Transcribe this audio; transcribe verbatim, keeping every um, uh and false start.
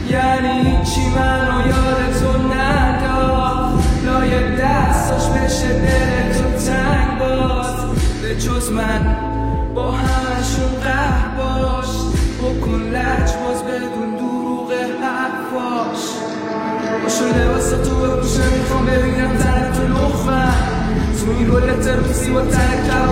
یعنی چی منو یاد تو نداد لای دستاش بشه دل تو تنگ باز به جز من با همشون قهر باش بکن لج باز بدون دروغ حرفاش باشو لباسا تو بپوشه میخوام ببینم تن تو لخمم تو این رولت روسی با تن